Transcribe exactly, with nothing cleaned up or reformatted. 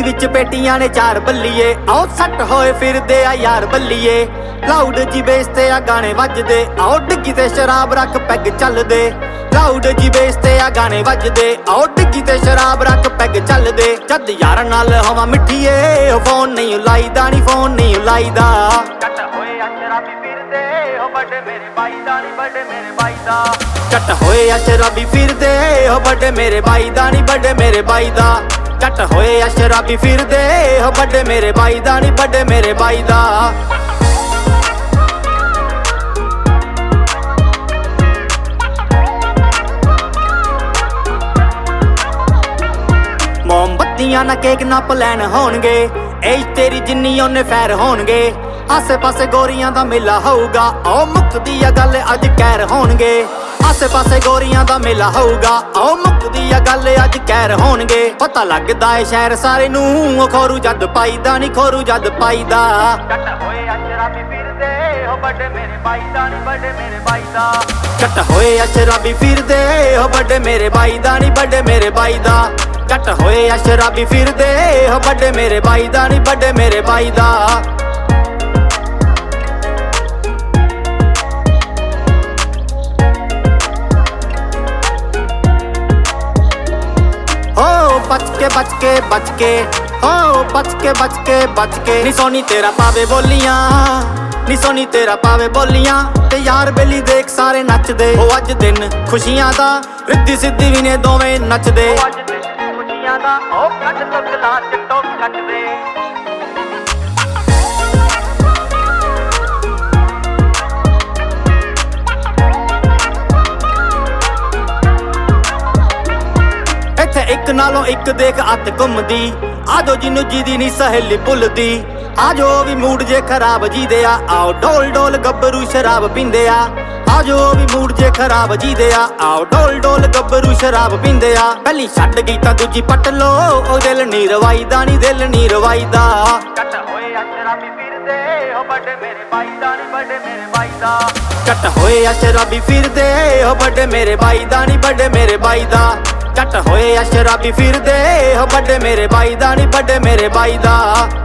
ਗੱਡੀ ਵਿੱਚ ਪੇਟੀਆਂ ਨੇ ਚਾਰ ਬੱਲੀਏ, ਆਓ ਸੱਟ ਹੋਏ ਫਿਰਦੇ ਆ ਯਾਰ ਬੱਲੀਏ। ਲਾਊਡ ਜੀ ਬੇਸ ਤੇ ਆ ਗਾਣੇ ਵੱਜਦੇ, ਆਓ ਡਿੱਗੀ ਤੇ ਸ਼ਰਾਬ ਰੱਖ ਪੈਗ ਚੱਲਦੇ। ਲਾਊਡ ਜੀ ਬੇਸ ਤੇ ਆ ਗਾਣੇ ਵੱਜਦੇ, ਆਓ ਡਿੱਗੀ ਤੇ ਸ਼ਰਾਬ ਰੱਖ ਪੈਗ ਚੱਲਦੇ। ਜਦ ਯਾਰ ਨਾਲ ਹਵਾ ਮਿੱਠੀਏ, ਫੋਨ ਨਹੀਂ ਲਾਈਦਾ ਨੀ ਫੋਨ ਨਹੀਂ ਲਾਈਦਾ। ਕੱਟ ਹੋਏ ਆ ਸ਼ਰਾਬੀ ਫਿਰਦੇ, ਹੋ ਵੱਡੇ ਮੇਰੇ ਬਾਈ ਦਾ ਨੀ ਵੱਡੇ ਮੇਰੇ ਬਾਈ ਦਾ। ਕੱਟ ਹੋਏ ਆ ਸ਼ਰਾਬੀ ਫਿਰਦੇ, ਹੋ ਵੱਡੇ ਮੇਰੇ ਬਾਈ ਦਾ ਨੀ ਵੱਡੇ ਮੇਰੇ ਬਾਈ ਦਾ। ਕੱਟ ਹੋਏ ਆ ਸ਼ਰਾਬੀ ਫਿਰਦੇ, ਹੋ ਵੱਡੇ ਮੇਰੇ ਬਾਈ ਦਾ ਨੀ ਵੱਡੇ ਮੇਰੇ ਬਾਈ ਦਾ। ਮੋਮਬੱਤੀਆਂ ਨਾ ਕੇਕ ਨਾ ਪਲੈਨ ਹੋਣਗੇ, ਏਜ ਤੇਰੀ ਜਿੰਨੀ ਉਹਨੇ ਫੈਰ ਹੋਣਗੇ। ਆਸੇ ਪਾਸੇ ਗੋਰੀਆਂ ਦਾ ਮੇਲਾ ਹੋਊਗਾ, ਆਓ ਮੁੱਕਦੀ ਆ ਗੱਲ ਅੱਜ ਕਹਿਰ ਹੋਣਗੇ। ਆਸੇ ਪਾਸੇ ਗੋਰੀਆਂ ਦਾ ਮੇਲਾ ਹੋਊਗਾ, ਆਓ ਮੁੱਕਦੀ ਆ ਗੱਲ ਅੱਜ ਕਹਿਰ ਹੋਣਗੇ। ਪਤਾ ਲੱਗਦਾ ਏ ਸ਼ਹਿਰ ਸਾਰੇ ਨੂੰ, ਖੋਰੂ ਜਦ ਪਾਈਦਾ ਨੀ ਖੋਰੂ ਜਦ ਪਾਈਦਾ। ਕੱਟ ਹੋਏ ਆ ਸ਼ਰਾਬੀ ਫਿਰਦੇ, ਹੋ ਵੱਡੇ ਮੇਰੇ ਬਾਈ ਦਾ ਨੀ ਵੱਡੇ ਮੇਰੇ ਬਾਈ ਦਾ। ਕੱਟ ਹੋਏ ਆ ਸ਼ਰਾਬੀ ਫਿਰਦੇ, ਹੋ ਵੱਡੇ ਮੇਰੇ ਬਾਈ ਦਾ ਨੀ ਵੱਡੇ ਮੇਰੇ ਬਾਈ ਦਾ। ਕੱਟ ਹੋਏ ਆ ਸ਼ਰਾਬੀ ਫਿਰਦੇ, ਹੋ ਵੱਡੇ ਮੇਰੇ ਬਾਈ ਦਾ ਨੀ ਵੱਡੇ ਮੇਰੇ ਬਾਈ ਦਾ। ਹੋ ਬਚ ਕੇ ਬਚ ਕੇ ਬਚ ਕੇ, ਹੋ ਬਚ ਕੇ ਬਚ ਕੇ ਬਚ ਕੇ। ਨੀ ਸੋਨੀ ਤੇਰਾ ਪਾਵੇ ਬੋਲੀਆਂ, ਨੀ ਸੋਨੀ ਤੇਰਾ ਪਾਵੇ ਬੋਲੀਆਂ। ਤੇ ਯਾਰ ਬੇਲੀ ਦੇਖ ਸਾਰੇ ਨੱਚਦੇ, ਉਹ ਅੱਜ ਦਿਨ ਖੁਸ਼ੀਆਂ ਦਾ, ਰਿੱਧੀ ਸਿੱਧੀ ਵੀ ਨੇ ਦੋਵੇਂ ਨੱਚਦੇ। ਉਹ ਅੱਜ ਦਿਨ ਖੁਸ਼ੀਆਂ ਦਾ, ਉਹ ਕੱਟ ਤੋਂ ਗਲਾ ਚਿੱਟੋ ਕੱਟਦੇ। ਇੱਥੇ ਇੱਕ ਨਾਲੋਂ ਇੱਕ ਦੇਖ ਅੱਤ ਘੁੰਮਦੀ, ਆਜੋ ਜਿਹਨੂੰ ਜਿਹਦੀ ਨੀ ਸਹੇਲੀ ਭੁੱਲਦੀ। ਆਜੋ ਵੀ ਮੂਡ ਜੇ ਖਰਾਬ ਜੀਦੇ ਆ, ਆਓ ਡੋਲ ਡੋਲ ਗੱਭਰੂ ਸ਼ਰਾਬ ਪੀਂਦੇ ਆ। ਆਜੋ ਵੀ ਮੂਡ ਜੇ ਖਰਾਬ ਜੀਦੇ ਆ, ਆਓ ਡੋਲ ਡੋਲ ਗੱਭਰੂ ਸ਼ਰਾਬ ਪੀਂਦੇ ਆ। ਪਹਿਲੀ ਛੱਡ ਗਈ ਤਾਂ ਦੂਜੀ ਪੱਟ ਲੋ, ਉਹ ਦਿਲ ਨੀ ਰਵਾਈਦਾ ਨੀ ਦਿਲ ਨੀ ਰਵਾਈਦਾ। ਕੱਟ ਹੋਏ ਆ ਸ਼ਰਾਬੀ ਫਿਰਦੇ, ਹੋ ਵੱਡੇ ਮੇਰੇ ਬਾਈ ਦਾ ਨੀ ਵੱਡੇ ਮੇਰੇ ਬਾਈ ਦਾ। ਕੱਟ ਹੋਏ ਆ ਸ਼ਰਾਬੀ ਫਿਰਦੇ, ਹੋ ਵੱਡੇ ਮੇਰੇ ਬਾਈ ਦਾ ਨੀ ਵੱਡੇ ਮੇਰੇ ਬਾਈ ਦਾ। ਕੱਟ ਹੋਏ ਆ ਸ਼ਰਾਬੀ ਫਿਰਦੇ, ਹੋ ਵੱਡੇ ਮੇਰੇ ਬਾਈ ਦਾ ਨੀ ਵੱਡੇ ਮੇਰੇ ਬਾਈ ਦਾ।